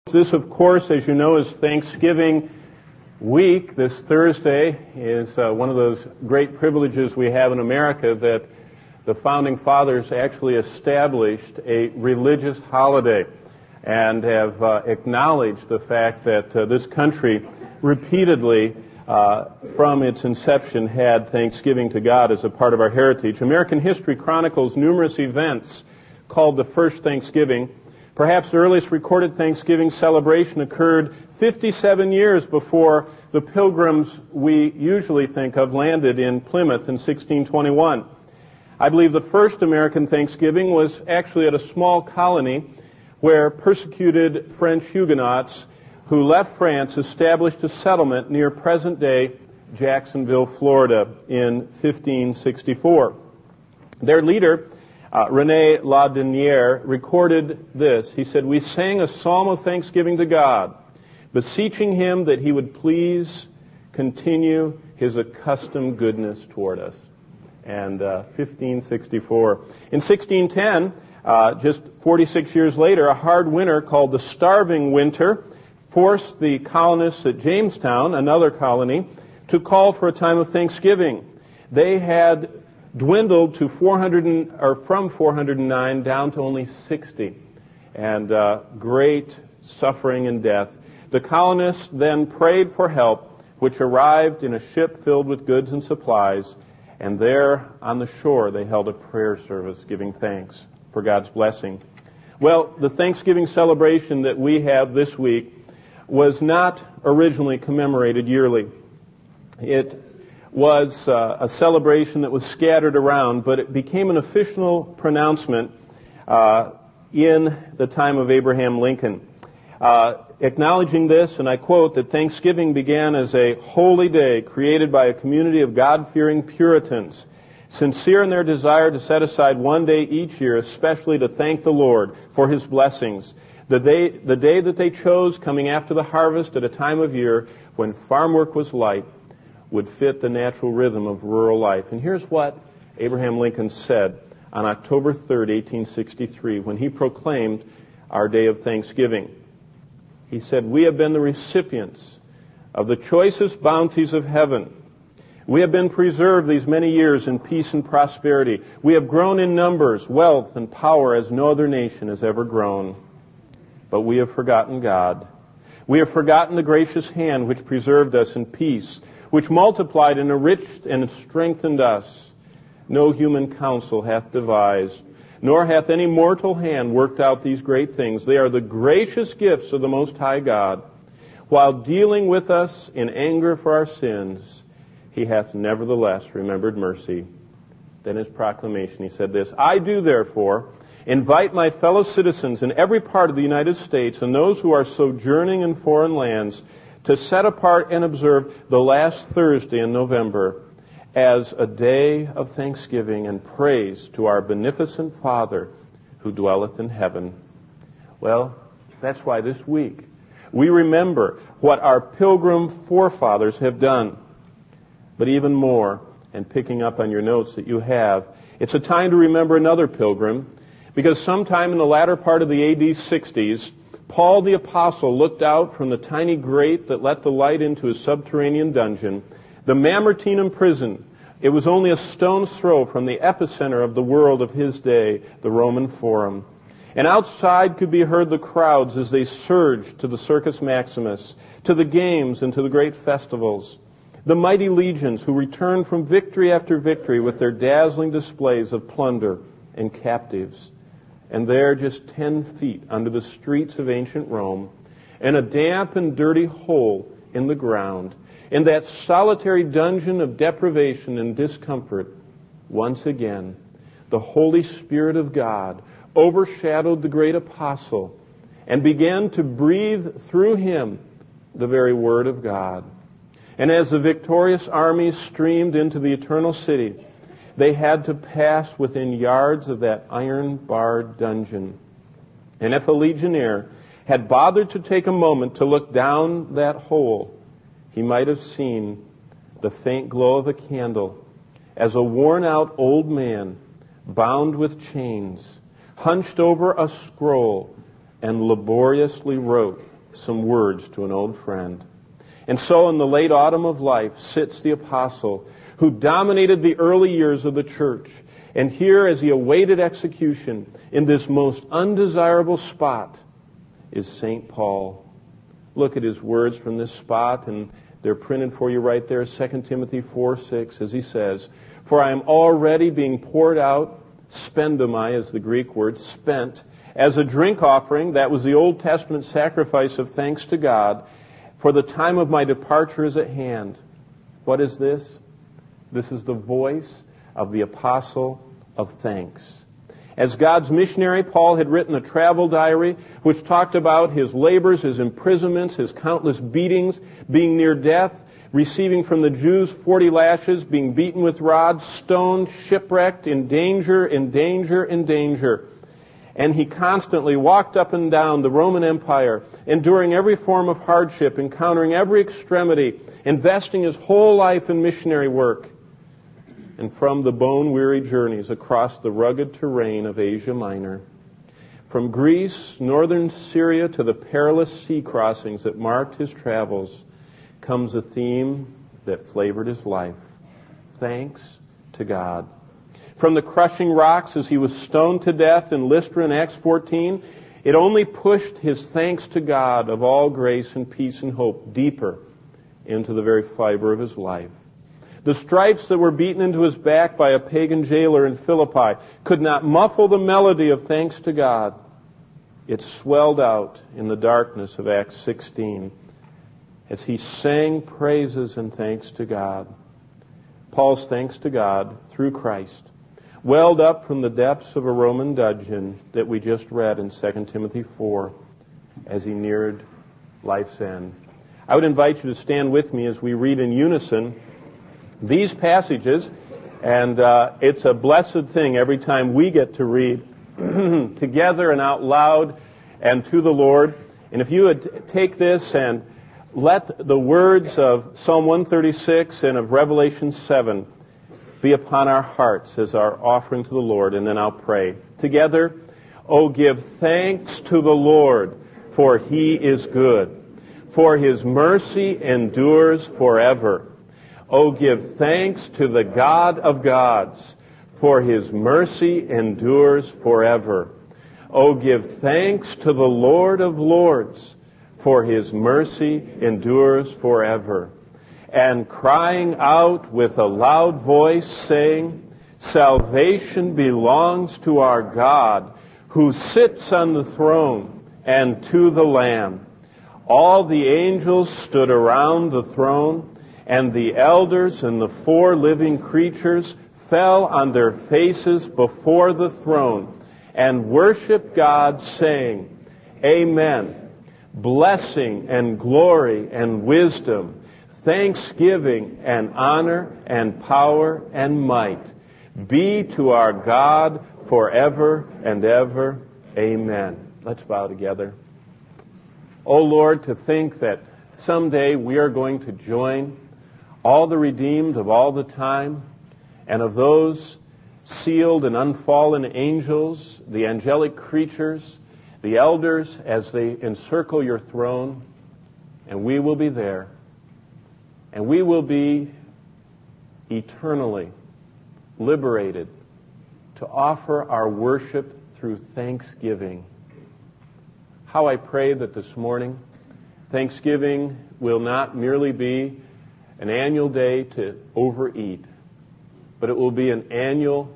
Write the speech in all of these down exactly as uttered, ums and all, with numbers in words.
This, of course, as you know, is Thanksgiving week. This Thursday is uh, one of those great privileges we have in America that the Founding Fathers actually established a religious holiday and have uh, acknowledged the fact that uh, this country repeatedly, uh, from its inception, had Thanksgiving to God as a part of our heritage. American history chronicles numerous events called the First Thanksgiving. Perhaps the earliest recorded Thanksgiving celebration occurred fifty-seven years before the Pilgrims we usually think of landed in Plymouth in sixteen twenty-one. I believe the first American Thanksgiving was actually at a small colony where persecuted French Huguenots who left France established a settlement near present-day Jacksonville, Florida in fifteen sixty-four. Their leader, Uh, René Laudonnière, recorded this. He said, "We sang a psalm of thanksgiving to God, beseeching Him that He would please continue His accustomed goodness toward us." And uh, fifteen sixty-four. In sixteen ten, uh, just forty-six years later, a hard winter called the Starving Winter forced the colonists at Jamestown, another colony, to call for a time of thanksgiving. They had dwindled to four hundred or from four hundred nine down to only sixty, and uh, great suffering and death. The colonists then prayed for help, which arrived in a ship filled with goods and supplies, and there on the shore they held a prayer service giving thanks for God's blessing. Well, the Thanksgiving celebration that we have this week was not originally commemorated yearly. It was uh, a celebration that was scattered around, but it became an official pronouncement uh, in the time of Abraham Lincoln. Uh, acknowledging this, and I quote, that Thanksgiving began as a holy day created by a community of God-fearing Puritans, sincere in their desire to set aside one day each year, especially to thank the Lord for His blessings. The day, the day that they chose, coming after the harvest at a time of year when farm work was light, would fit the natural rhythm of rural life. And here's what Abraham Lincoln said on October third, eighteen sixty-three, when he proclaimed our day of Thanksgiving. He said, "We have been the recipients of the choicest bounties of heaven. We have been preserved these many years in peace and prosperity. We have grown in numbers, wealth, and power as no other nation has ever grown. But we have forgotten God. We have forgotten the gracious hand which preserved us in peace, which multiplied and enriched and strengthened us. No human counsel hath devised, nor hath any mortal hand worked out these great things. They are the gracious gifts of the Most High God. While dealing with us in anger for our sins, He hath nevertheless remembered mercy." Then His proclamation, He said this, "I do therefore invite my fellow citizens in every part of the United States and those who are sojourning in foreign lands to set apart and observe the last Thursday in November as a day of thanksgiving and praise to our beneficent Father who dwelleth in heaven." Well, that's why this week we remember what our pilgrim forefathers have done. But even more, and picking up on your notes that you have, it's a time to remember another pilgrim, because sometime in the latter part of the A D sixties, Paul the Apostle looked out from the tiny grate that let the light into his subterranean dungeon, the Mamertinum prison. It was only a stone's throw from the epicenter of the world of his day, the Roman Forum. And outside could be heard the crowds as they surged to the Circus Maximus, to the games and to the great festivals. The mighty legions who returned from victory after victory with their dazzling displays of plunder and captives. And there, just ten feet under the streets of ancient Rome, in a damp and dirty hole in the ground, in that solitary dungeon of deprivation and discomfort, once again, the Holy Spirit of God overshadowed the great apostle and began to breathe through him the very Word of God. And as the victorious armies streamed into the eternal city, they had to pass within yards of that iron-barred dungeon. And if a legionnaire had bothered to take a moment to look down that hole, he might have seen the faint glow of a candle as a worn-out old man, bound with chains, hunched over a scroll and laboriously wrote some words to an old friend. And so in the late autumn of life sits the apostle who dominated the early years of the church. And here, as he awaited execution in this most undesirable spot, is Saint Paul. Look at his words from this spot, and they're printed for you right there, Second Timothy four six, as he says, "For I am already being poured out," spendamai is the Greek word, spent, "as a drink offering," that was the Old Testament sacrifice of thanks to God, "for the time of my departure is at hand." What is this? This is the voice of the apostle of thanks. As God's missionary, Paul had written a travel diary which talked about his labors, his imprisonments, his countless beatings, being near death, receiving from the Jews forty lashes, being beaten with rods, stoned, shipwrecked, in danger, in danger, in danger. And he constantly walked up and down the Roman Empire, enduring every form of hardship, encountering every extremity, investing his whole life in missionary work. And from the bone-weary journeys across the rugged terrain of Asia Minor, from Greece, northern Syria, to the perilous sea crossings that marked his travels, comes a theme that flavored his life: thanks to God. From the crushing rocks as he was stoned to death in Lystra in Acts fourteen, it only pushed his thanks to God of all grace and peace and hope deeper into the very fiber of his life. The stripes that were beaten into his back by a pagan jailer in Philippi could not muffle the melody of thanks to God. It swelled out in the darkness of Acts sixteen as he sang praises and thanks to God. Paul's thanks to God through Christ welled up from the depths of a Roman dungeon that we just read in Second Timothy four as he neared life's end. I would invite you to stand with me as we read in unison these passages, and uh, it's a blessed thing every time we get to read together and out loud and to the Lord. And if you would take this and let the words of Psalm one thirty-six and of Revelation seven be upon our hearts as our offering to the Lord, and then I'll pray. Together, "Oh, give thanks to the Lord, for He is good, for His mercy endures forever. Oh, give thanks to the God of gods, for His mercy endures forever. Oh, give thanks to the Lord of lords, for His mercy endures forever." And crying out with a loud voice, saying, "Salvation belongs to our God, who sits on the throne, and to the Lamb." All the angels stood around the throne, and the elders and the four living creatures fell on their faces before the throne and worshiped God, saying, "Amen. Blessing and glory and wisdom, thanksgiving and honor and power and might be to our God forever and ever. Amen." Let's bow together. Oh Lord, to think that someday we are going to join all the redeemed of all the time, and of those sealed and unfallen angels, the angelic creatures, the elders, as they encircle your throne, and we will be there. And we will be eternally liberated to offer our worship through thanksgiving. How I pray that this morning, Thanksgiving will not merely be an annual day to overeat, but it will be an annual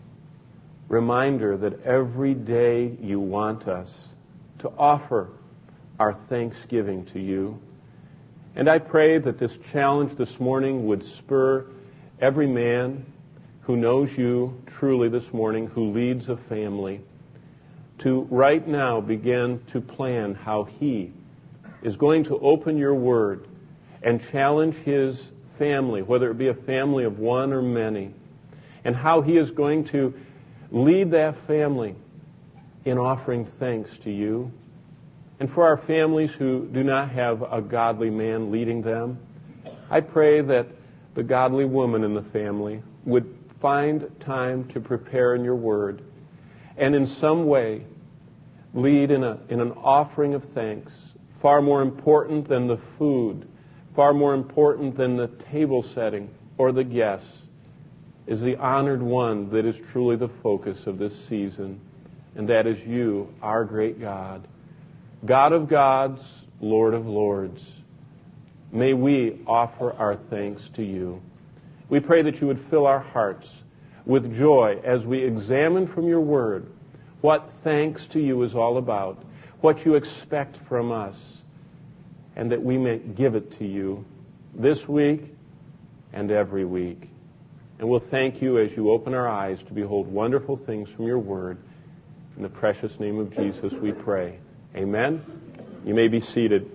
reminder that every day you want us to offer our thanksgiving to you. And I pray that this challenge this morning would spur every man who knows you truly this morning, who leads a family, to right now begin to plan how he is going to open your word and challenge his family, whether it be a family of one or many, and how he is going to lead that family in offering thanks to you. And for our families who do not have a godly man leading them, I pray that the godly woman in the family would find time to prepare in your word and in some way lead in, a, in an offering of thanks far more important than the food, far more important than the table setting or the guests, is the honored one that is truly the focus of this season, and that is you, our great God, God of gods, Lord of lords. May we offer our thanks to you. We pray that you would fill our hearts with joy as we examine from your word what thanks to you is all about, what you expect from us, and that we may give it to you this week and every week. And we'll thank you as you open our eyes to behold wonderful things from your word. In the precious name of Jesus we pray. Amen. You may be seated.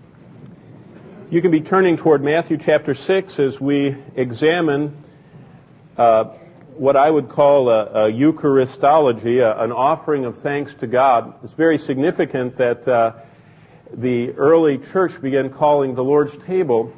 You can be turning toward Matthew chapter six as we examine uh, what I would call a, a Eucharistology, a, an offering of thanks to God. It's very significant that uh, the early church began calling the Lord's table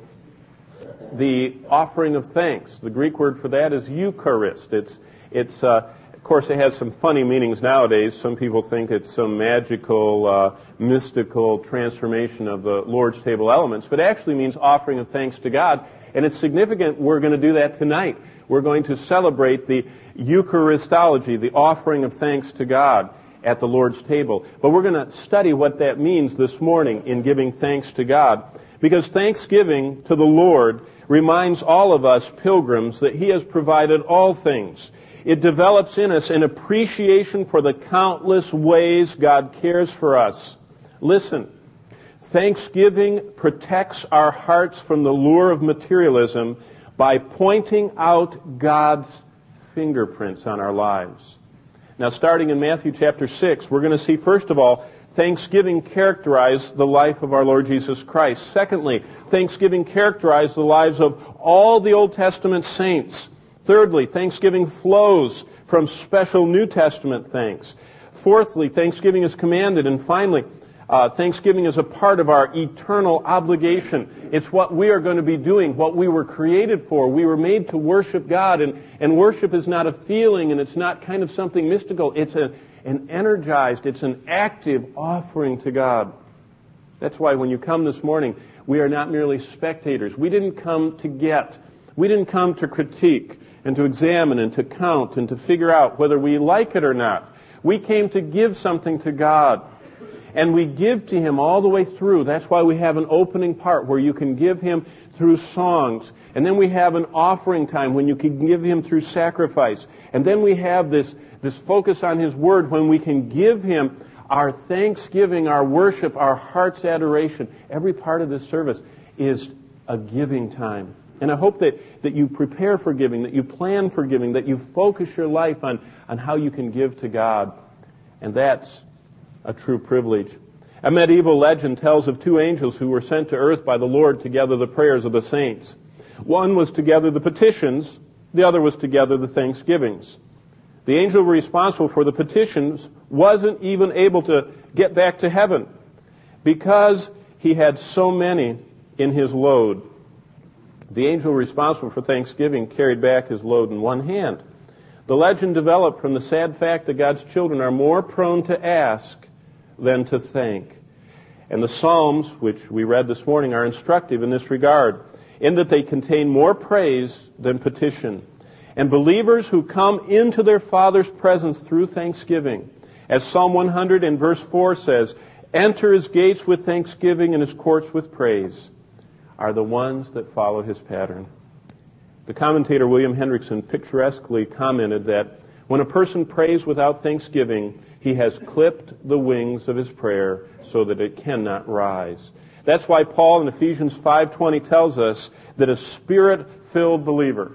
the offering of thanks. The Greek word for that is Eucharist. It's, it's, uh, of course, it has some funny meanings nowadays. Some people think it's some magical, uh, mystical transformation of the Lord's table elements, but it actually means offering of thanks to God. And it's significant we're going to do that tonight. We're going to celebrate the Eucharistology, the offering of thanks to God at the Lord's table. But we're going to study what that means this morning in giving thanks to God. Because thanksgiving to the Lord reminds all of us pilgrims that He has provided all things. It develops in us an appreciation for the countless ways God cares for us. Listen, thanksgiving protects our hearts from the lure of materialism by pointing out God's fingerprints on our lives. Now, starting in Matthew chapter six, we're going to see, first of all, thanksgiving characterized the life of our Lord Jesus Christ. Secondly, thanksgiving characterized the lives of all the Old Testament saints. Thirdly, thanksgiving flows from special New Testament thanks. Fourthly, thanksgiving is commanded. And finally, uh, thanksgiving is a part of our eternal obligation. It's what we are going to be doing, what we were created for. We were made to worship God, and, and worship is not a feeling, and it's not kind of something mystical. It's a an energized, it's an active offering to God. That's why when you come this morning, we are not merely spectators. We didn't come to get. We didn't come to critique and to examine and to count and to figure out whether we like it or not. We came to give something to God. And we give to Him all the way through. That's why we have an opening part where you can give Him through songs. And then we have an offering time when you can give Him through sacrifice. And then we have this, this focus on His Word when we can give Him our thanksgiving, our worship, our heart's adoration. Every part of this service is a giving time. And I hope that, that you prepare for giving, that you plan for giving, that you focus your life on, on how you can give to God. And that's a true privilege. A medieval legend tells of two angels who were sent to earth by the Lord to gather the prayers of the saints. One was to gather the petitions, the other was to gather the thanksgivings. The angel responsible for the petitions wasn't even able to get back to heaven because he had so many in his load. The angel responsible for thanksgiving carried back his load in one hand. The legend developed from the sad fact that God's children are more prone to ask than to thank. And the Psalms, which we read this morning, are instructive in this regard, in that they contain more praise than petition. And believers who come into their Father's presence through thanksgiving, as Psalm one hundred in verse four says, enter His gates with thanksgiving and His courts with praise, are the ones that follow His pattern. The commentator William Hendrickson picturesquely commented that when a person prays without thanksgiving, he has clipped the wings of his prayer so that it cannot rise. That's why Paul in Ephesians five twenty tells us that a Spirit-filled believer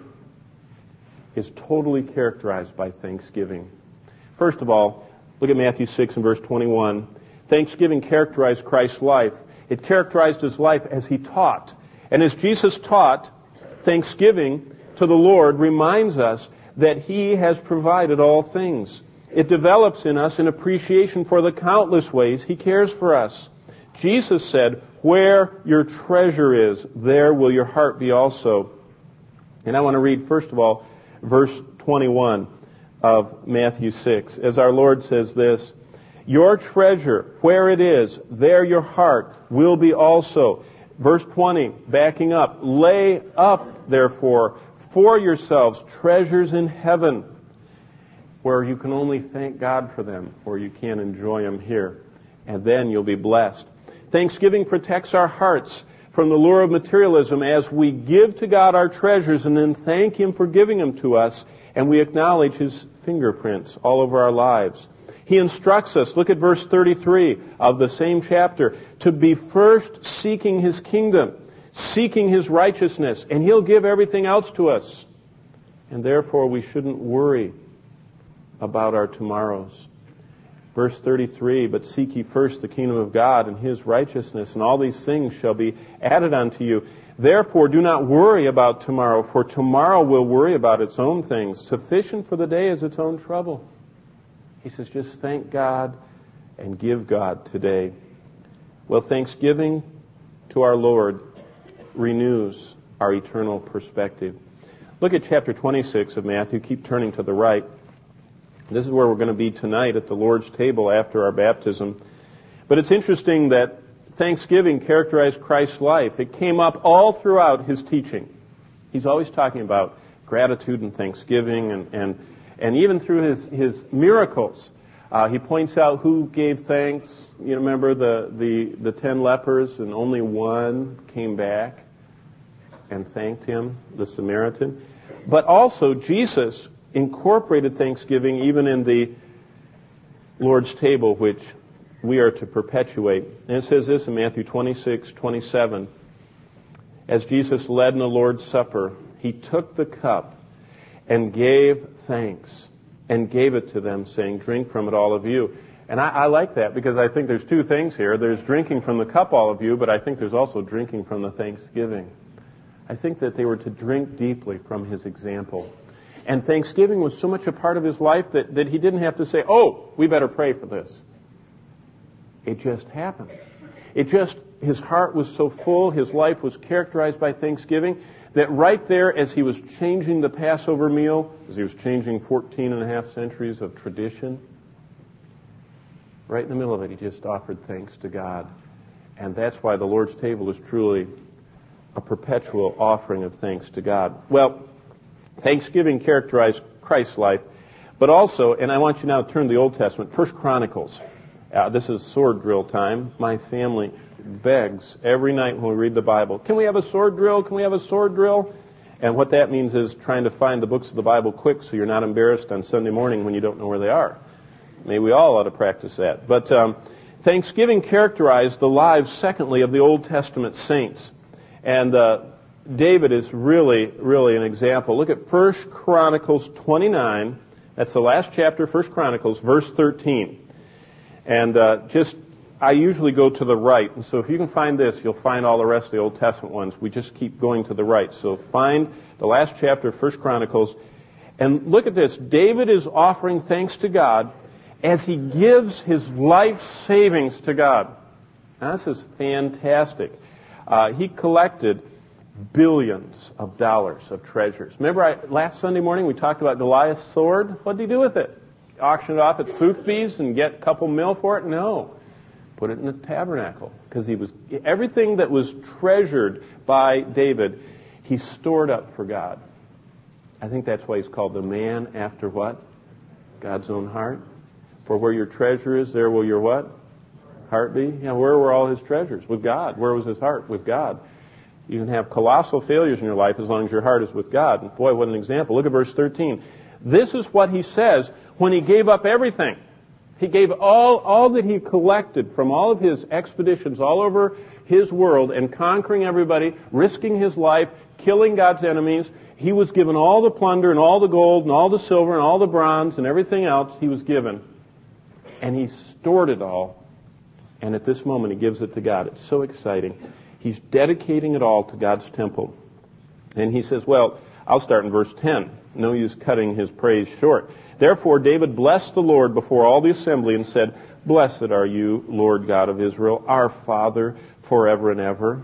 is totally characterized by thanksgiving. First of all, look at Matthew six and verse twenty-one. Thanksgiving characterized Christ's life. It characterized His life as He taught. And as Jesus taught, thanksgiving to the Lord reminds us that He has provided all things. It develops in us an appreciation for the countless ways He cares for us. Jesus said, where your treasure is, there will your heart be also. And I want to read, first of all, verse twenty-one of Matthew six, as our Lord says this, Your treasure, where it is, there your heart will be also. Verse twenty, backing up, lay up, therefore, for yourselves treasures in heaven, where you can only thank God for them, or you can't enjoy them here. And then you'll be blessed. Thanksgiving protects our hearts from the lure of materialism as we give to God our treasures and then thank Him for giving them to us, and we acknowledge His fingerprints all over our lives. He instructs us, look at verse thirty-three of the same chapter, to be first seeking His kingdom, seeking His righteousness, and He'll give everything else to us. And therefore we shouldn't worry about our tomorrows. Verse thirty-three, but seek ye first the kingdom of God and His righteousness, and all these things shall be added unto you. Therefore do not worry about tomorrow, for tomorrow will worry about its own things. Sufficient for the day is its own trouble. He says, just thank God and give God today. Well, thanksgiving to our Lord renews our eternal perspective. Look at chapter twenty-six of Matthew. Keep turning to the right. This is where we're going to be tonight at the Lord's table after our baptism. But it's interesting that thanksgiving characterized Christ's life. It came up all throughout His teaching. He's always talking about gratitude and thanksgiving, and, and, and even through His, his miracles. Uh, he points out who gave thanks. You remember the, the, the ten lepers, and only one came back and thanked Him, the Samaritan. But also Jesus incorporated thanksgiving even in the Lord's table, which we are to perpetuate. And it says this in Matthew twenty-six, twenty-seven. As Jesus led in the Lord's Supper, He took the cup and gave thanks and gave it to them, saying, drink from it, all of you. And I, I like that, because I think there's two things here. There's drinking from the cup, all of you, but I think there's also drinking from the thanksgiving. I think that they were to drink deeply from His example. And thanksgiving was so much a part of His life that, that He didn't have to say, oh, we better pray for this. It just happened. It just, His heart was so full, His life was characterized by thanksgiving, that right there as He was changing the Passover meal, as He was changing fourteen and a half centuries of tradition, right in the middle of it, He just offered thanks to God. And that's why the Lord's table is truly a perpetual offering of thanks to God. Well, thanksgiving characterized Christ's life, but also, and I want you now to turn to the Old Testament, First Chronicles. Uh, this is sword drill time. My family begs every night when we read the Bible, can we have a sword drill? Can we have a sword drill? And what that means is trying to find the books of the Bible quick so you're not embarrassed on Sunday morning when you don't know where they are. Maybe we all ought to practice that. But um, Thanksgiving characterized the lives, secondly, of the Old Testament saints. And uh, David is really, really an example. Look at First Chronicles twenty-nine. That's the last chapter, First Chronicles, verse thirteen. And uh, just, I usually go to the right. And so if you can find this, you'll find all the rest of the Old Testament ones. We just keep going to the right. So find the last chapter of First Chronicles. And look at this. David is offering thanks to God as he gives his life savings to God. Now, this is fantastic. Uh, he collected billions of dollars of treasures. Remember, I, last Sunday morning we talked about Goliath's sword? What did he do with it? Auction it off at Sotheby's and get a couple mil for it? No. Put it in the tabernacle. Because he was everything that was treasured by David, he stored up for God. I think that's why he's called the man after what? God's own heart. For where your treasure is, there will your what? Heart be? Yeah, where were all his treasures? With God. Where was his heart? With God. You can have colossal failures in your life as long as your heart is with God. And boy, what an example. Look at verse thirteen. This is what he says when he gave up everything. He gave all, all that he collected from all of his expeditions all over his world and conquering everybody, risking his life, killing God's enemies. He was given all the plunder and all the gold and all the silver and all the bronze and everything else he was given. And he stored it all. And at this moment he gives it to God. It's so exciting. He's dedicating it all to God's temple. And he says, well, I'll start in verse ten. No use cutting his praise short. Therefore David blessed the Lord before all the assembly and said, Blessed are you, Lord God of Israel, our Father, forever and ever.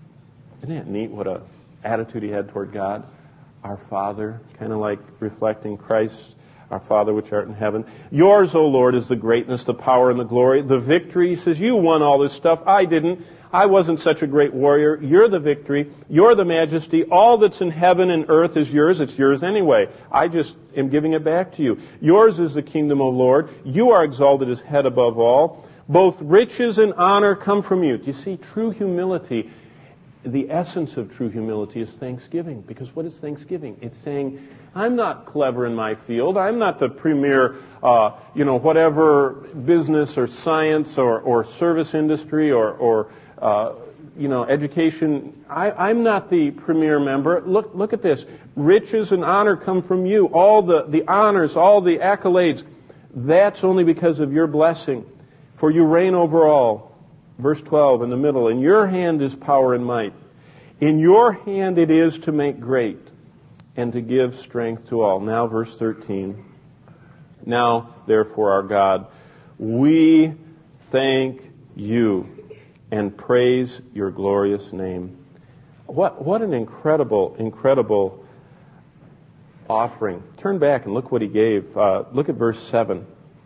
Isn't that neat what a attitude he had toward God? Our Father, kind of like reflecting Christ's Our Father which art in heaven. Yours, O Lord, is the greatness, the power, and the glory. The victory, he says, you won all this stuff. I didn't. I wasn't such a great warrior. You're the victory. You're the majesty. All that's in heaven and earth is yours. It's yours anyway. I just am giving it back to you. Yours is the kingdom, O Lord. You are exalted as head above all. Both riches and honor come from you. Do you see, true humility, the essence of true humility is thanksgiving. Because what is thanksgiving? It's saying, I'm not clever in my field. I'm not the premier, uh, you know, whatever business or science or, or service industry or, or uh, you know, education. I, I'm not the premier member. Look, look at this. Riches and honor come from you. All the, the honors, all the accolades. That's only because of your blessing. For you reign over all. Verse twelve in the middle. In your hand is power and might. In your hand it is to make great and to give strength to all. Now verse thirteen. Now, therefore, our God, we thank you and praise your glorious name. What, what an incredible, incredible offering. Turn back and look what he gave. Uh, look at verse seven.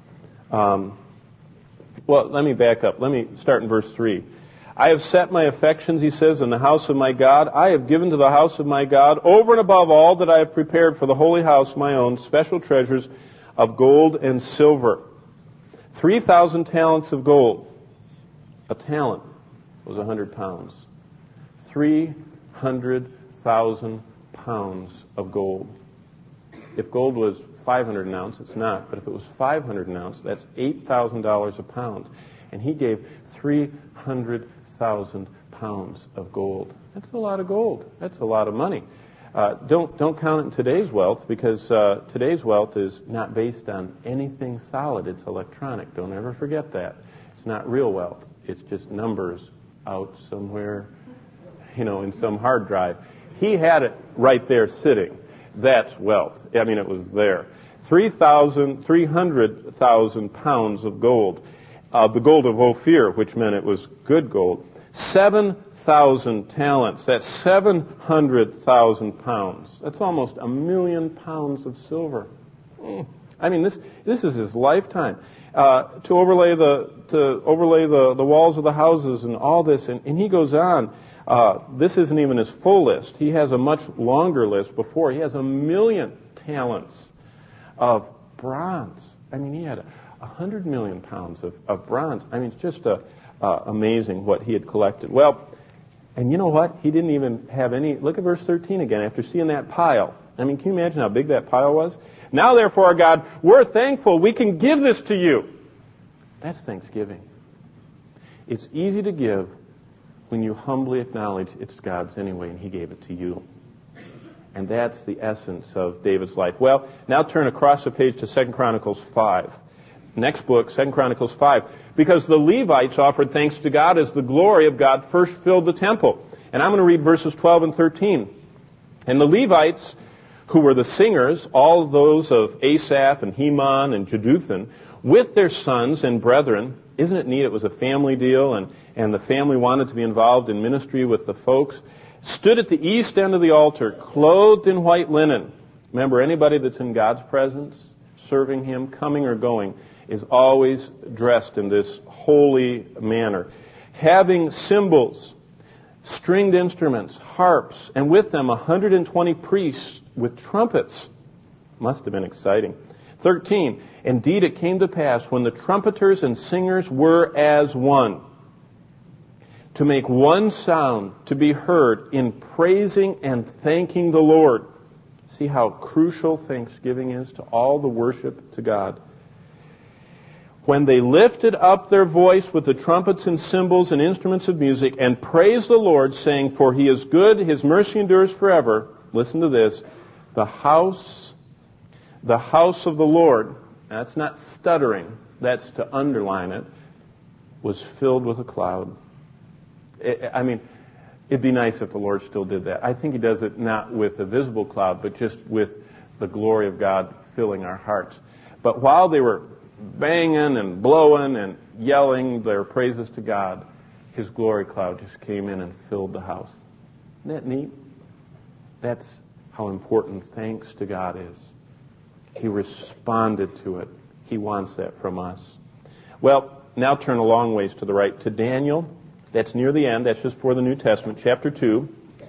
Um, well, let me back up. Let me start in verse three. I have set my affections, he says, in the house of my God. I have given to the house of my God, over and above all that I have prepared for the holy house, my own, special treasures of gold and silver. Three thousand talents of gold. A talent was a hundred pounds. Three hundred thousand pounds of gold. If gold was five hundred an ounce, it's not. But if it was five hundred an ounce, that's eight thousand dollars a pound. And he gave three hundred thousand pounds of gold. That's a lot of gold. That's a lot of money. Uh, don't don't count it in today's wealth, because uh, today's wealth is not based on anything solid. It's electronic. Don't ever forget that. It's not real wealth. It's just numbers out somewhere, you know, in some hard drive. He had it right there sitting. That's wealth. I mean, it was there. Three thousand, three hundred thousand pounds of gold. Uh, the gold of Ophir, which meant it was good gold. Seven thousand talents. That's seven hundred thousand pounds. That's almost a million pounds of silver. Mm. I mean, this this is his lifetime. Uh, to overlay the to overlay the, the walls of the houses and all this, and, and he goes on. Uh, this isn't even his full list. He has a much longer list before. He has a million talents of bronze. I mean, he had a, a hundred million pounds of, of bronze. I mean, it's just a, uh, amazing what he had collected. Well, and you know what? He didn't even have any. Look at verse thirteen again. After seeing that pile, I mean, can you imagine how big that pile was? Now, therefore, our God, we're thankful. We can give this to you. That's thanksgiving. It's easy to give when you humbly acknowledge it's God's anyway, and he gave it to you. And that's the essence of David's life. Well, now turn across the page to Second Chronicles five. Next book, Second Chronicles five. Because the Levites offered thanks to God as the glory of God first filled the temple. And I'm going to read verses twelve and thirteen. And the Levites, who were the singers, all those of Asaph and Heman and Jeduthun, with their sons and brethren. Isn't it neat? It was a family deal, and, and the family wanted to be involved in ministry with the folks. Stood at the east end of the altar, clothed in white linen. Remember, anybody that's in God's presence, serving him, coming or going, is always dressed in this holy manner. Having cymbals, stringed instruments, harps, and with them one hundred twenty priests with trumpets. Must have been exciting. thirteen. Indeed, it came to pass when the trumpeters and singers were as one, to make one sound to be heard in praising and thanking the Lord. See how crucial thanksgiving is to all the worship to God. When they lifted up their voice with the trumpets and cymbals and instruments of music and praised the Lord, saying, for he is good, his mercy endures forever. Listen to this. The house, the house of the Lord, that's not stuttering, that's to underline it, was filled with a cloud. I mean, it'd be nice if the Lord still did that. I think he does it not with a visible cloud, but just with the glory of God filling our hearts. But while they were banging and blowing and yelling their praises to God, his glory cloud just came in and filled the house. Isn't that neat? That's how important thanks to God is. He responded to it. He wants that from us. Well, now turn a long ways to the right to Daniel. That's near the end. That's just for the New Testament, chapter two.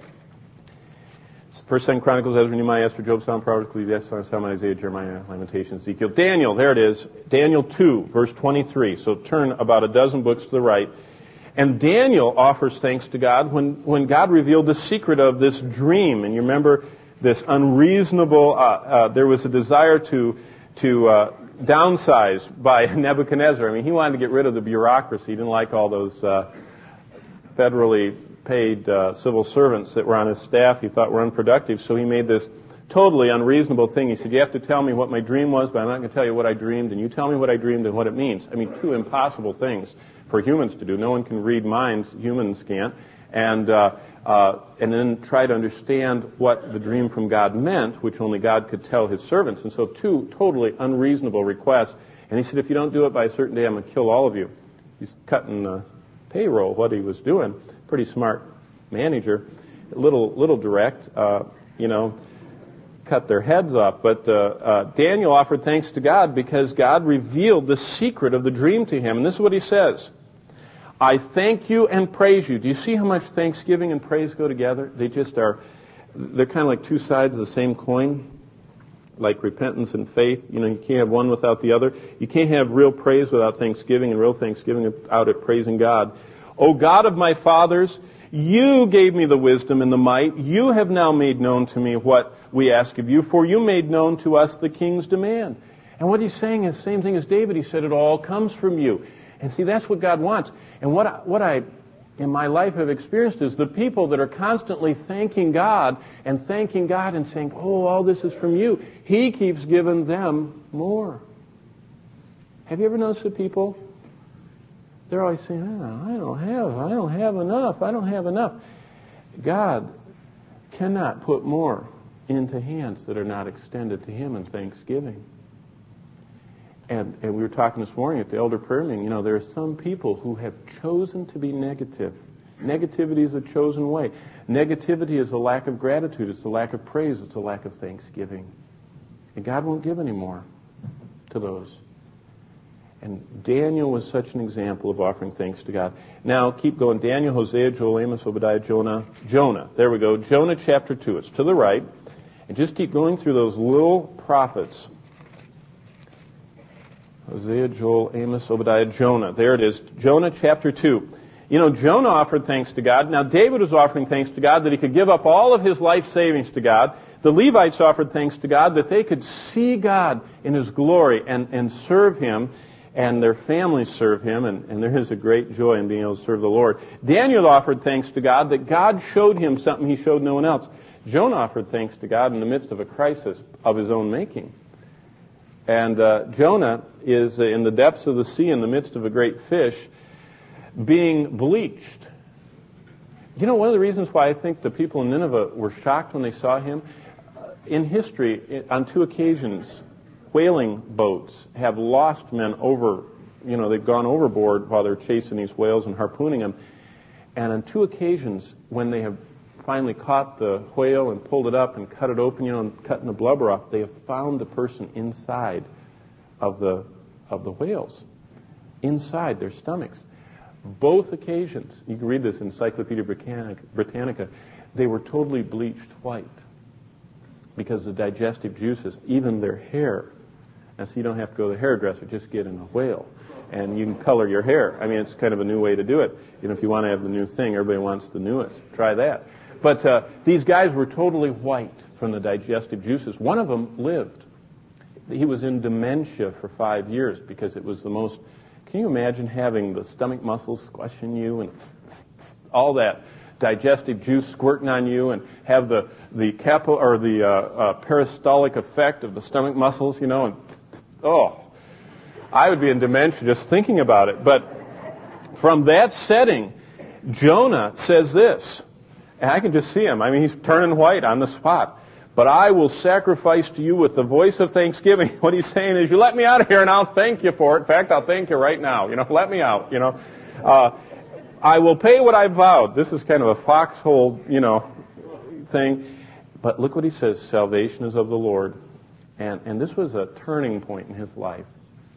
First, Second Chronicles, Ezra, Nehemiah, Esther, Job, Psalm, Proverbs, Ecclesiastes, Psalm, Isaiah, Jeremiah, Lamentations, Ezekiel. Daniel, there it is. Daniel two, verse twenty-three. So turn about a dozen books to the right. And Daniel offers thanks to God when, when God revealed the secret of this dream. And you remember this unreasonable, uh, uh, there was a desire to, to uh, downsize by Nebuchadnezzar. I mean, he wanted to get rid of the bureaucracy. He didn't like all those uh, federally paid uh, civil servants that were on his staff he thought were unproductive. So he made this totally unreasonable thing. He said, you have to tell me what my dream was, but I'm not going to tell you what I dreamed, and you tell me what I dreamed and what it means. I mean, two impossible things for humans to do. No one can read minds, humans can't. And uh, uh, and then try to understand what the dream from God meant, which only God could tell his servants. And so two totally unreasonable requests. And he said, if you don't do it by a certain day, I'm going to kill all of you. He's cutting the payroll, what he was doing. Pretty smart manager. A little, little direct, uh, you know, cut their heads off. But uh, uh, Daniel offered thanks to God because God revealed the secret of the dream to him. And this is what he says. I thank you and praise you. Do you see how much thanksgiving and praise go together? They just are, they're kind of like two sides of the same coin, like repentance and faith. You know, you can't have one without the other. You can't have real praise without thanksgiving and real thanksgiving without it praising God. O God of my fathers, you gave me the wisdom and the might. You have now made known to me what we ask of you, for you made known to us the king's demand. And what he's saying is the same thing as David. He said it all comes from you. And see, that's what God wants. And what I, what I, in my life, have experienced is the people that are constantly thanking God and thanking God and saying, oh, all this is from you. He keeps giving them more. Have you ever noticed the people? They're always saying, oh, I don't have, I don't have enough, I don't have enough. God cannot put more into hands that are not extended to Him in thanksgiving. And, and we were talking this morning at the elder prayer meeting, you know, there are some people who have chosen to be negative. Negativity is a chosen way. Negativity is a lack of gratitude. It's a lack of praise. It's a lack of thanksgiving. And God won't give any more to those. And Daniel was such an example of offering thanks to God. Now, keep going. Daniel, Hosea, Joel, Amos, Obadiah, Jonah. Jonah. There we go. Jonah chapter two. It's to the right. And just keep going through those little prophets. Hosea, Joel, Amos, Obadiah, Jonah. There it is. Jonah chapter two. You know, Jonah offered thanks to God. Now, David was offering thanks to God that he could give up all of his life savings to God. The Levites offered thanks to God that they could see God in His glory and, and serve Him, and their families serve Him, and, and there is a great joy in being able to serve the Lord. Daniel offered thanks to God that God showed him something he showed no one else. Jonah offered thanks to God in the midst of a crisis of his own making. And uh, Jonah is in the depths of the sea in the midst of a great fish being bleached. You know, one of the reasons why I think the people in Nineveh were shocked when they saw him, in history, on two occasions, whaling boats have lost men over, you know, they've gone overboard while they're chasing these whales and harpooning them. And on two occasions, when they have finally caught the whale and pulled it up and cut it open, you know, and cutting the blubber off, they have found the person inside of the of the whales, inside their stomachs. Both occasions, you can read this in Encyclopedia Britannica, they were totally bleached white because the digestive juices, even their hair. Now, so you don't have to go to the hairdresser, just get in a whale. And you can color your hair. I mean, it's kind of a new way to do it. You know, if you want to have the new thing, everybody wants the newest. Try that. But uh, these guys were totally white from the digestive juices. One of them lived. He was in dementia for five years because it was the most... Can you imagine having the stomach muscles squashing you and all that digestive juice squirting on you, and have the the capo or the uh, uh, peristaltic effect of the stomach muscles, you know, and oh, I would be in dementia just thinking about it. But from that setting, Jonah says this, and I can just see him. I mean, he's turning white on the spot. But I will sacrifice to you with the voice of thanksgiving. What he's saying is, you let me out of here and I'll thank you for it. In fact, I'll thank you right now. You know, let me out, you know. Uh, I will pay what I vowed. This is kind of a foxhole, you know, thing. But look what he says. Salvation is of the Lord. And, and this was a turning point in his life.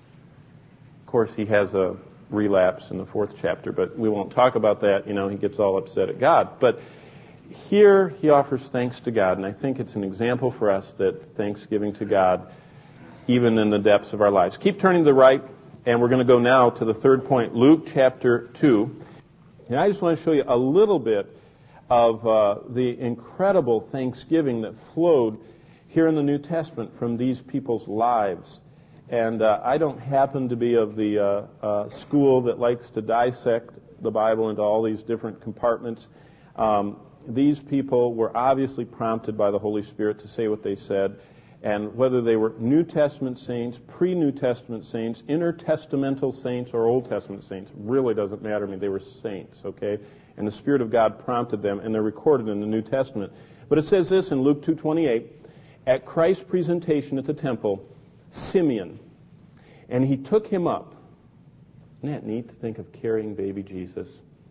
Of course, he has a relapse in the fourth chapter, but we won't talk about that. You know, he gets all upset at God. But here he offers thanks to God, and I think it's an example for us that thanksgiving to God, even in the depths of our lives. Keep turning to the right, and we're going to go now to the third point, Luke chapter two. And I just want to show you a little bit of uh, the incredible thanksgiving that flowed here in the New Testament from these people's lives. And uh, I don't happen to be of the uh, uh, school that likes to dissect the Bible into all these different compartments. Um, these people were obviously prompted by the Holy Spirit to say what they said. And whether they were New Testament saints, pre-New Testament saints, intertestamental saints, or Old Testament saints, really doesn't matter to me. They were saints, okay? And the Spirit of God prompted them, and they're recorded in the New Testament. But it says this in Luke two twenty-eight, at Christ's presentation at the temple, Simeon, and he took him up. Isn't that neat to think of carrying baby Jesus?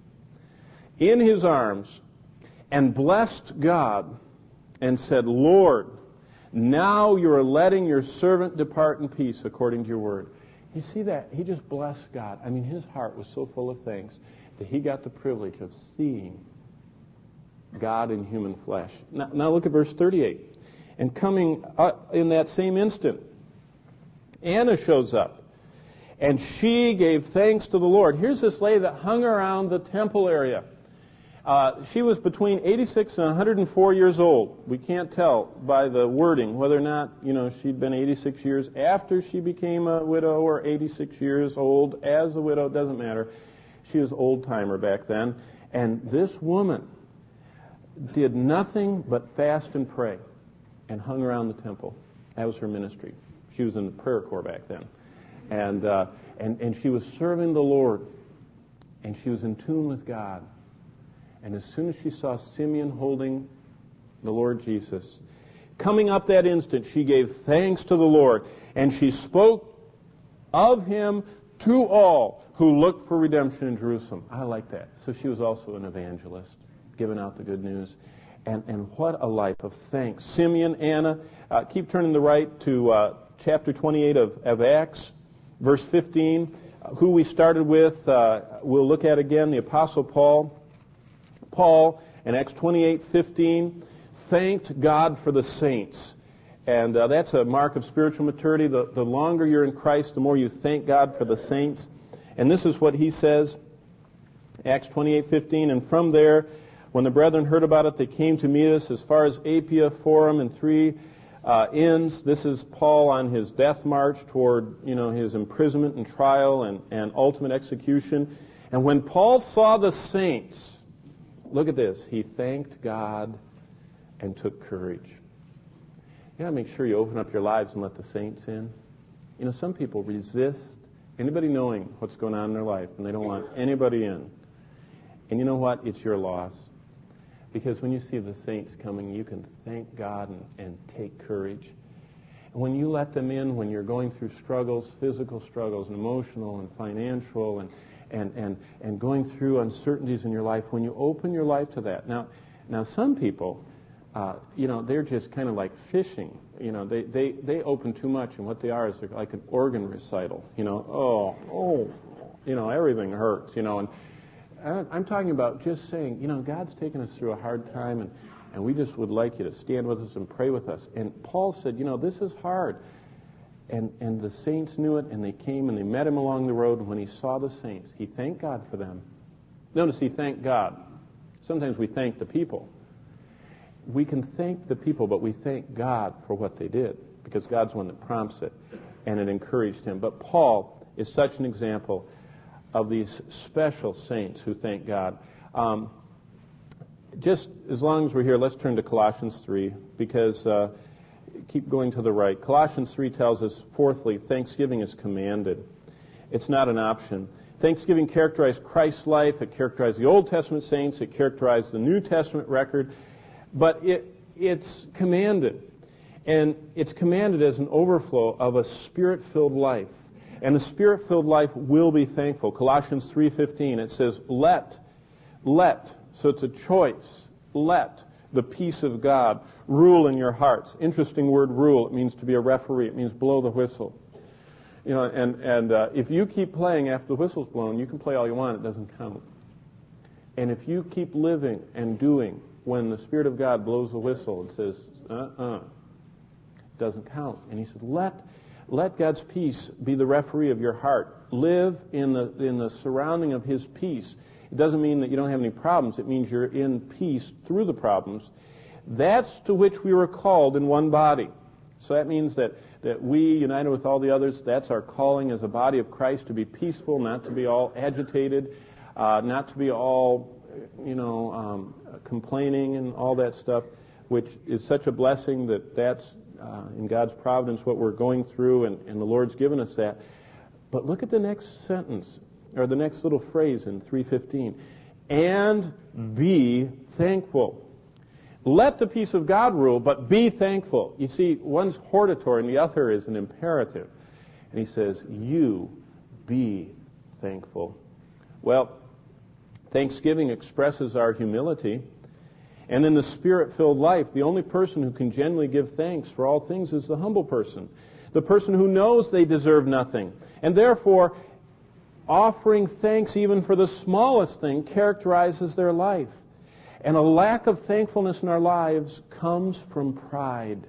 In his arms, and blessed God, and said, Lord, now you are letting your servant depart in peace according to your word. You see that? He just blessed God. I mean, his heart was so full of thanks that he got the privilege of seeing God in human flesh. Now, now look at verse thirty-eight. And coming up in that same instant, Anna shows up, and she gave thanks to the Lord. Here's this lady that hung around the temple area. Uh, she was between eighty-six and one hundred four years old. We can't tell by the wording whether or not, you know, she'd been eighty-six years after she became a widow or eighty-six years old as a widow. It doesn't matter. She was old-timer back then. And this woman did nothing but fast and pray and hung around the temple. That was her ministry. She was in the prayer corps back then. And, uh, and, and she was serving the Lord. And she was in tune with God. And as soon as she saw Simeon holding the Lord Jesus, coming up that instant, she gave thanks to the Lord. And she spoke of him to all who looked for redemption in Jerusalem. I like that. So she was also an evangelist, giving out the good news. And, and what a life of thanks. Simeon, Anna, uh, keep turning the right to uh, chapter twenty-eight of, of Acts, verse fifteen. Uh, who we started with, uh, we'll look at again, the Apostle Paul. Paul, in Acts twenty-eight fifteen, thanked God for the saints. And uh, that's a mark of spiritual maturity. The, the longer you're in Christ, the more you thank God for the saints. And this is what he says, Acts twenty-eight fifteen, and from there, when the brethren heard about it, they came to meet us as far as Apia, Forum, and three uh, inns. This is Paul on his death march toward, you know, his imprisonment and trial and, and ultimate execution. And when Paul saw the saints, look at this, he thanked God and took courage. You gotta make sure you open up your lives and let the saints in. You know, some people resist anybody knowing what's going on in their life, and they don't want anybody in. And you know what? It's your loss. Because when you see the saints coming, you can thank God and, and take courage. And when you let them in, when you're going through struggles, physical struggles, and emotional and financial, and and and, and going through uncertainties in your life, when you open your life to that. Now, now some people, uh, you know, they're just kind of like fishing. You know, they, they, they open too much, and what they are is they're like an organ recital. You know, oh, oh, you know, everything hurts, you know, and I'm talking about just saying, you know, God's taken us through a hard time, and, and we just would like you to stand with us and pray with us. And Paul said, you know, this is hard. And and the saints knew it, and they came and they met him along the road. And when he saw the saints, he thanked God for them. Notice he thanked God. Sometimes we thank the people. We can thank the people, but we thank God for what they did, because God's the one that prompts it, and it encouraged him. But Paul is such an example of these special saints who thank God. Um, just as long as we're here, let's turn to Colossians three, because uh, keep going to the right. Colossians three tells us, fourthly, thanksgiving is commanded. It's not an option. Thanksgiving characterized Christ's life. It characterized the Old Testament saints. It characterized the New Testament record. But it it's commanded. And it's commanded as an overflow of a Spirit-filled life. And a Spirit-filled life will be thankful. Colossians three fifteen, it says, let, let, so it's a choice, let the peace of God rule in your hearts. Interesting word, rule. It means to be a referee. It means blow the whistle. You know, and, and uh, if you keep playing after the whistle's blown, you can play all you want. It doesn't count. And if you keep living and doing when the Spirit of God blows the whistle and says, uh-uh, it doesn't count. And he said, let, let God's peace be the referee of your heart. Live in the, in the surrounding of His peace. It doesn't mean that you don't have any problems. It means you're in peace through the problems. That's to which we were called in one body. So that means that, that we, united with all the others, that's our calling as a body of Christ, to be peaceful, not to be all agitated, uh, not to be all, you know, um, complaining and all that stuff, which is such a blessing that that's uh, in God's providence what we're going through, and, and the Lord's given us that. But look at the next sentence, or the next little phrase in three fifteen. And be thankful. Let the peace of God rule, but be thankful. You see, one's hortatory and the other is an imperative. And he says, you be thankful. Well, thanksgiving expresses our humility. And in the Spirit-filled life, the only person who can genuinely give thanks for all things is the humble person. The person who knows they deserve nothing. And therefore, offering thanks even for the smallest thing characterizes their life. And a lack of thankfulness in our lives comes from pride.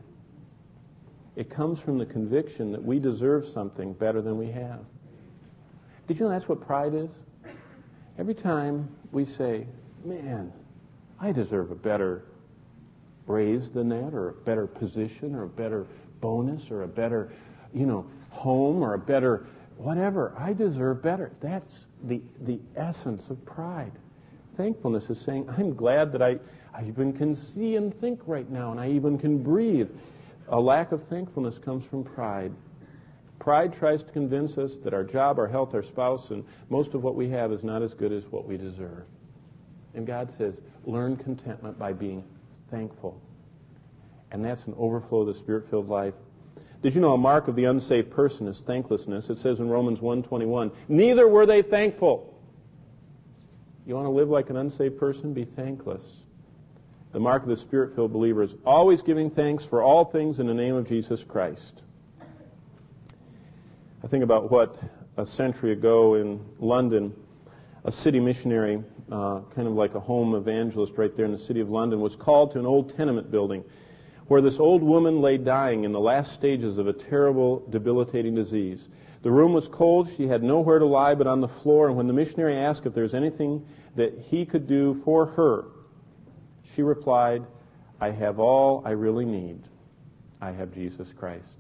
It comes from the conviction that we deserve something better than we have. Did you know that's what pride is? Every time we say, man, I deserve a better raise than that, or a better position, or a better bonus, or a better, you know, home, or a better whatever. I deserve better. That's the, the essence of pride. Thankfulness is saying, I'm glad that I, I even can see and think right now, and I even can breathe. A lack of thankfulness comes from pride. Pride tries to convince us that our job, our health, our spouse, and most of what we have is not as good as what we deserve. And God says, learn contentment by being thankful. And that's an overflow of the Spirit-filled life. Did you know a mark of the unsaved person is thanklessness? It says in Romans one twenty-one, neither were they thankful. You want to live like an unsaved person? Be thankless. The mark of the Spirit-filled believer is always giving thanks for all things in the name of Jesus Christ. I think about what a century ago in London, a city missionary, uh, kind of like a home evangelist right there in the city of London, was called to an old tenement building where this old woman lay dying in the last stages of a terrible, debilitating disease. The room was cold. She had nowhere to lie but on the floor. And when the missionary asked if there was anything that he could do for her, she replied, I have all I really need. I have Jesus Christ.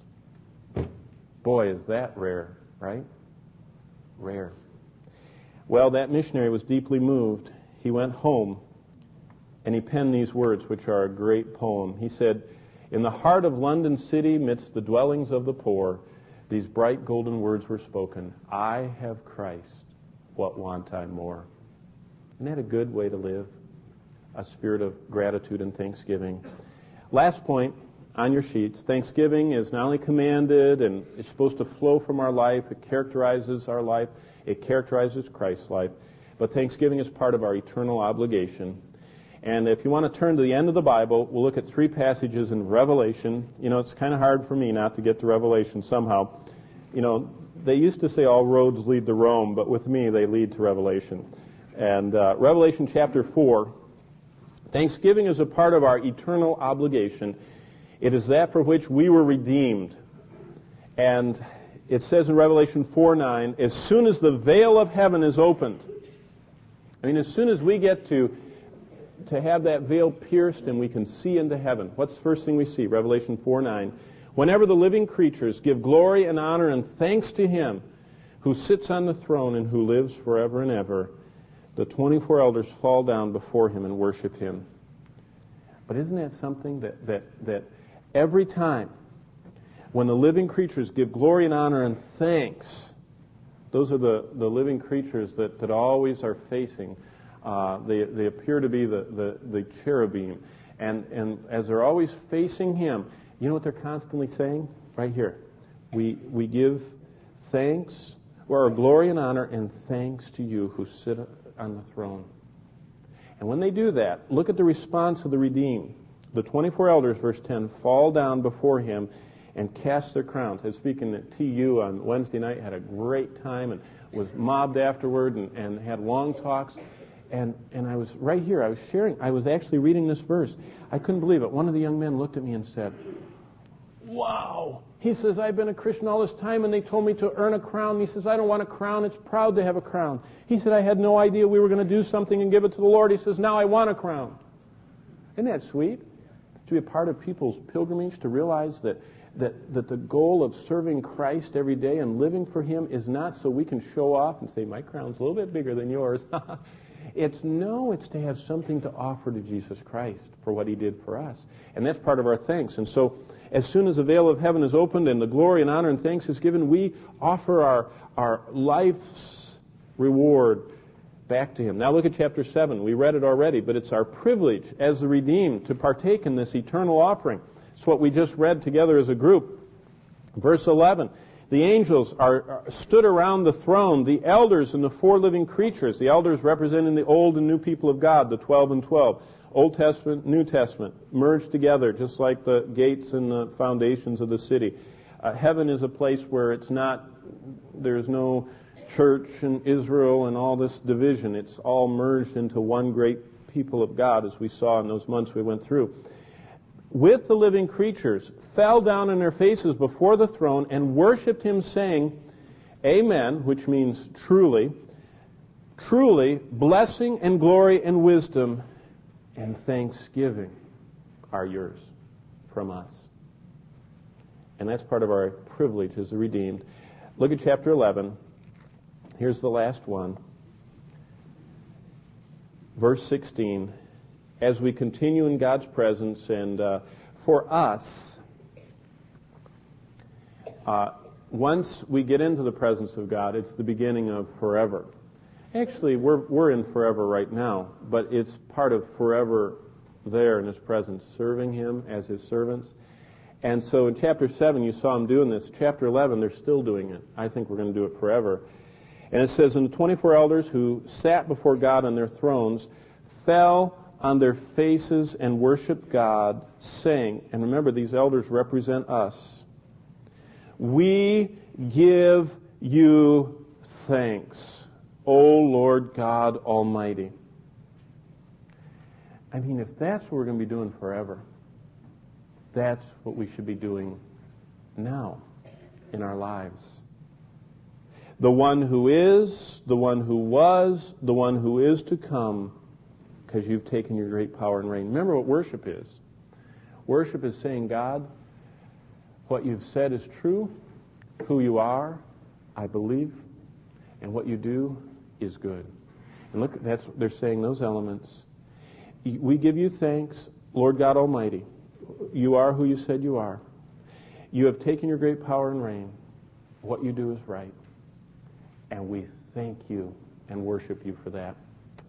Boy, is that rare, right? Rare. Well, that missionary was deeply moved. He went home and he penned these words, which are a great poem. He said, in the heart of London city, midst the dwellings of the poor, these bright golden words were spoken, I have Christ, what want I more? Isn't that a good way to live? A spirit of gratitude and thanksgiving. Last point on your sheets, thanksgiving is not only commanded and it's supposed to flow from our life, it characterizes our life, it characterizes Christ's life, but thanksgiving is part of our eternal obligation. And if you want to turn to the end of the Bible, we'll look at three passages in Revelation. You know, it's kind of hard for me not to get to Revelation somehow. You know, they used to say all roads lead to Rome, but with me they lead to Revelation. And uh, Revelation chapter four, thanksgiving is a part of our eternal obligation. It is that for which we were redeemed. And it says in Revelation four nine, as soon as the veil of heaven is opened, I mean, as soon as we get to to have that veil pierced and we can see into heaven. What's the first thing we see? Revelation four nine. Whenever the living creatures give glory and honor and thanks to Him who sits on the throne and who lives forever and ever, the twenty-four elders fall down before Him and worship Him. But isn't that something that, that, that every time when the living creatures give glory and honor and thanks, those are the, the living creatures that, that always are facing Uh, they, they appear to be the, the, the cherubim. And, and as they're always facing Him, you know what they're constantly saying? Right here. We, we give thanks, or glory and honor and thanks to You who sit on the throne. And when they do that, look at the response of the redeemed. The twenty-four elders, verse ten, fall down before him and cast their crowns. I was speaking at T U on Wednesday night, had a great time, and was mobbed afterward and, and had long talks. And, and I was right here, I was sharing, I was actually reading this verse. I couldn't believe it. One of the young men looked at me and said, wow. He says, I've been a Christian all this time, and they told me to earn a crown. He says, I don't want a crown. It's proud to have a crown. He said, I had no idea we were going to do something and give it to the Lord. He says, now I want a crown. Isn't that sweet? To be a part of people's pilgrimage, to realize that, that, that the goal of serving Christ every day and living for Him is not so we can show off and say, my crown's a little bit bigger than yours. It's no, it's to have something to offer to Jesus Christ for what He did for us. And that's part of our thanks. And so, as soon as the veil of heaven is opened and the glory and honor and thanks is given, we offer our, our life's reward back to Him. Now look at chapter seven. We read it already, but it's our privilege as the redeemed to partake in this eternal offering. It's what we just read together as a group. Verse eleven. The angels are, are stood around the throne, the elders and the four living creatures. The elders representing the old and new people of God, the twelve and twelve. Old Testament, New Testament, merged together, just like the gates and the foundations of the city. Uh, heaven is a place where it's not, there's no church and Israel and all this division. It's all merged into one great people of God, as we saw in those months we went through. With the living creatures, fell down on their faces before the throne and worshipped Him, saying, Amen, which means truly, truly, blessing and glory and wisdom and thanksgiving are yours from us. And that's part of our privilege as the redeemed. Look at chapter eleven. Here's the last one. Verse sixteen. As we continue in God's presence, and uh, for us, uh, once we get into the presence of God, it's the beginning of forever. Actually, we're we're in forever right now, but it's part of forever there in His presence, serving Him as His servants. And so in chapter seven, you saw them doing this. Chapter eleven, they're still doing it. I think we're going to do it forever. And it says, and the twenty-four elders who sat before God on their thrones fell on their faces and worshiped God, saying, and remember, these elders represent us, we give you thanks, O Lord God Almighty. I mean, if that's what we're going to be doing forever, that's what we should be doing now in our lives. The one who is, the one who was, the one who is to come, because you've taken your great power and reign. Remember what worship is. Worship is saying, God, what you've said is true, who you are, I believe, and what you do is good. And look, that's they're saying those elements. We give you thanks, Lord God Almighty. You are who you said you are. You have taken your great power and reign. What you do is right. And we thank you and worship you for that.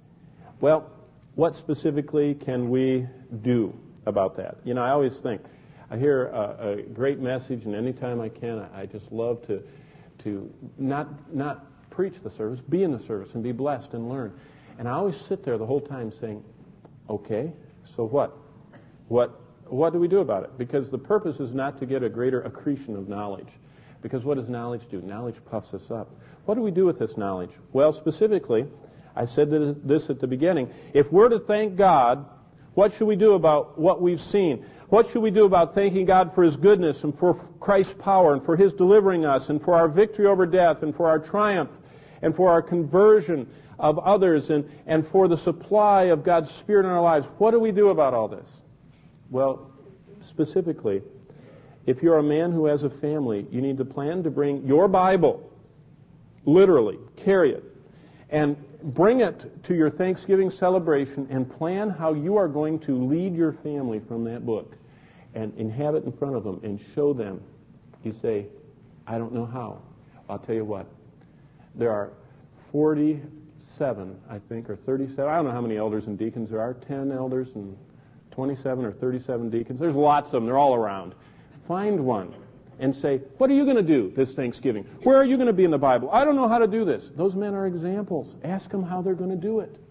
Well, what specifically can we do about that? You know, I always think, I hear a, a great message, and anytime I can, I, I just love to to not not preach the service, be in the service, and be blessed and learn. And I always sit there the whole time saying, okay, so what? What what do we do about it? Because the purpose is not to get a greater accretion of knowledge. Because what does knowledge do? Knowledge puffs us up. What do we do with this knowledge? Well, specifically, I said this at the beginning. If we're to thank God, what should we do about what we've seen? What should we do about thanking God for His goodness and for Christ's power and for His delivering us and for our victory over death and for our triumph and for our conversion of others and, and for the supply of God's Spirit in our lives? What do we do about all this? Well, specifically, if you're a man who has a family, you need to plan to bring your Bible, literally, carry it, and bring it to your Thanksgiving celebration and plan how you are going to lead your family from that book and, and have it in front of them and show them. You say, I don't know how. I'll tell you what. There are forty-seven, I think, or thirty-seven. I don't know how many elders and deacons there are. ten elders and twenty-seven or thirty-seven deacons. There's lots of them. They're all around. Find one and say, what are you going to do this Thanksgiving? Where are you going to be in the Bible? I don't know how to do this. Those men are examples. Ask them how they're going to do it.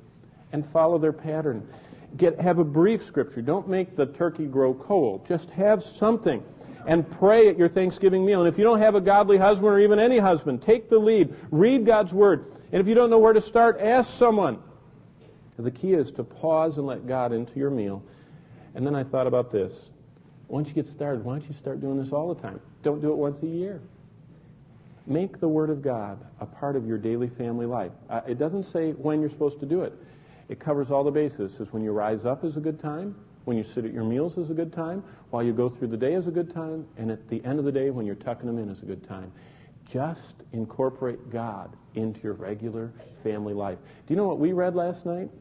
and follow their pattern. Get have a brief scripture. Don't make the turkey grow cold. Just have something. And pray at your Thanksgiving meal. And if you don't have a godly husband or even any husband, take the lead. Read God's Word. And if you don't know where to start, ask someone. The key is to pause and let God into your meal. And then I thought about this. Once you get started, why don't you start doing this all the time? Don't do it once a year. Make the Word of God a part of your daily family life. Uh, it doesn't say when you're supposed to do it. It covers all the bases. It says when you rise up is a good time. When you sit at your meals is a good time. While you go through the day is a good time. And at the end of the day, when you're tucking them in, is a good time. Just incorporate God into your regular family life. Do you know what we read last night?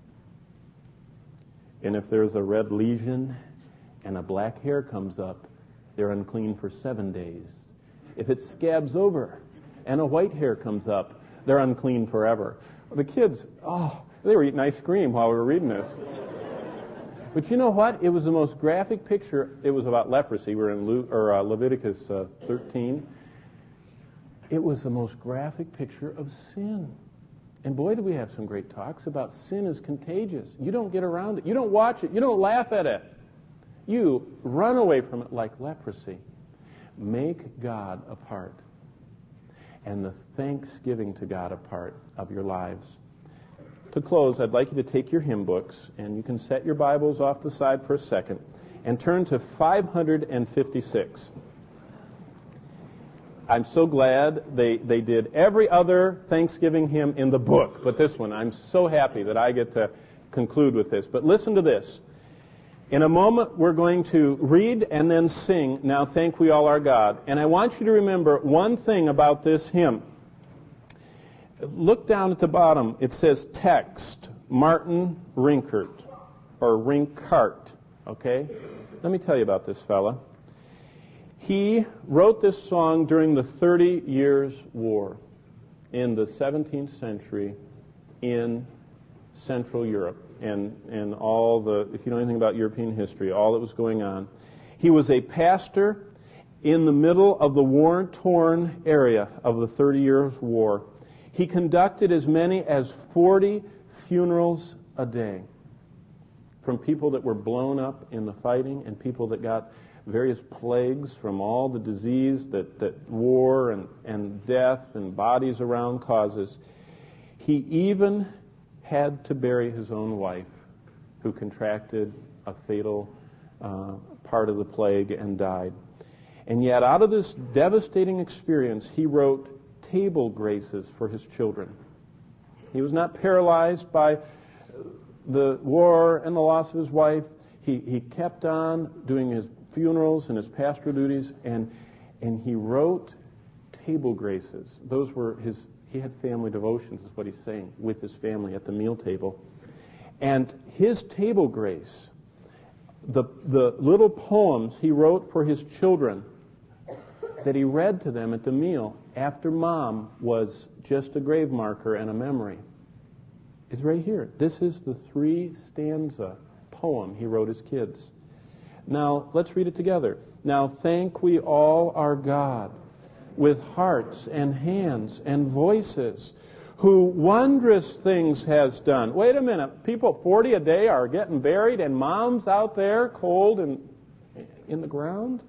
And if there's a red lesion and a black hair comes up, they're unclean for seven days. If it scabs over and a white hair comes up, they're unclean forever. The kids, oh, they were eating ice cream while we were reading this. But you know what? It was the most graphic picture. It was about leprosy. We're in Le- or, uh, Leviticus uh, thirteen. It was the most graphic picture of sin. And boy, did we have some great talks about sin is contagious. You don't get around it. You don't watch it. You don't laugh at it. You run away from it like leprosy. Make God a part. And the thanksgiving to God a part of your lives. To close, I'd like you to take your hymn books, and you can set your Bibles off the side for a second, and turn to five hundred fifty-six. I'm so glad they, they did every other Thanksgiving hymn in the book, but this one, I'm so happy that I get to conclude with this. But listen to this. In a moment, we're going to read and then sing, Now Thank We All Our God. And I want you to remember one thing about this hymn. Look down at the bottom. It says text, Martin Rinkart, or Rinkart, okay? Let me tell you about this fella. He wrote this song during the Thirty Years' War in the seventeenth century in Central Europe and, and all the, if you know anything about European history, all that was going on. He was a pastor in the middle of the war-torn area of the Thirty Years' War. He conducted as many as forty funerals a day from people that were blown up in the fighting and people that got various plagues from all the disease that, that war and, and death and bodies around causes. He even had to bury his own wife, who contracted a fatal uh, part of the plague and died. And yet, out of this devastating experience, he wrote table graces for his children. He was not paralyzed by the war and the loss of his wife. He, he kept on doing his funerals and his pastoral duties, and and he wrote table graces. Those were his, he had family devotions, is what he's saying, with his family at the meal table. And his table grace, the the little poems he wrote for his children that he read to them at the meal after mom was just a grave marker and a memory, is right here. This is the three stanza poem he wrote his kids. Now, let's read it together. Now thank we all our God with hearts and hands and voices, who wondrous things has done. Wait a minute. People, forty a day are getting buried and mom's out there cold and in the ground?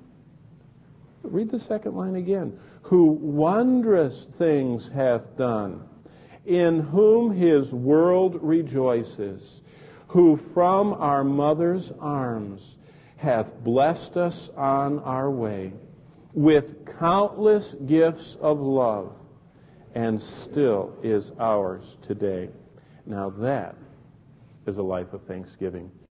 Read the second line again. Who wondrous things hath done, in whom his world rejoices, who from our mother's arms hath blessed us on our way with countless gifts of love, and still is ours today. Now that is a life of thanksgiving.